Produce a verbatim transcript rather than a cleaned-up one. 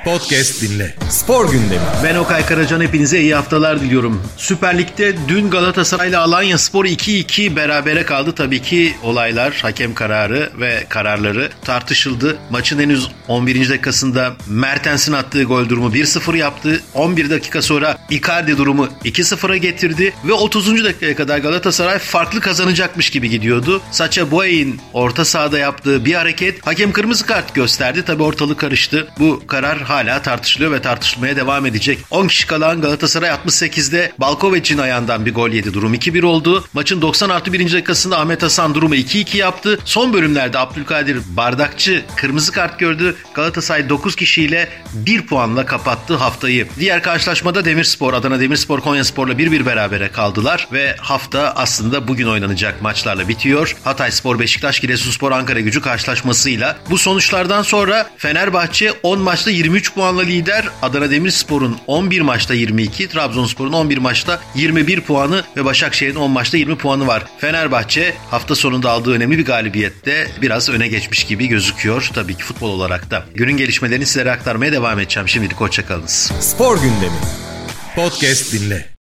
Podcast dinle. Spor gündemi. Ben Okay Karacan, hepinize iyi haftalar diliyorum. Süper Lig'de dün Galatasaray ile Alanyaspor iki iki berabere kaldı. Tabii ki olaylar, hakem kararı ve kararları tartışıldı. Maçın henüz on birinci dakikasında Mertens'in attığı gol durumu bir sıfır yaptı. on bir dakika sonra Icardi durumu iki sıfıra getirdi ve otuzuncu dakikaya kadar Galatasaray farklı kazanacakmış gibi gidiyordu. Sacha Boey'in orta sahada yaptığı bir hareket hakem kırmızı kart gösterdi. Tabii ortalık karıştı. Bu karar hala tartışılıyor ve tartışılmaya devam edecek. on kişi kalan Galatasaray altmış sekizde Balkovic'in ayağından bir gol yedi. Durum iki bir oldu. Maçın doksan artı birinci dakikasında Ahmet Hasan durumu iki iki yaptı. Son bölümlerde Abdülkadir Bardakçı kırmızı kart gördü. Galatasaray dokuz kişiyle bir puanla kapattı haftayı. Diğer karşılaşmada Demirspor, Adana Demirspor Konyaspor'la bir bir berabere kaldılar ve hafta aslında bugün oynanacak maçlarla bitiyor. Hatayspor, Beşiktaş, Giresunspor, Ankaragücü karşılaşmasıyla. Bu sonuçlardan sonra Fenerbahçe on maçta yirmi üç puanla lider. Adana Demirspor'un on bir maçta yirmi iki, Trabzonspor'un on bir maçta yirmi bir puanı ve Başakşehir'in on maçta yirmi puanı var. Fenerbahçe hafta sonunda aldığı önemli bir galibiyette biraz öne geçmiş gibi gözüküyor. Tabii ki futbol olarak da. Günün gelişmelerini sizlere aktarmaya devam edeceğim. Şimdilik hoşça kalınız. Spor gündemi. Podcast dinle.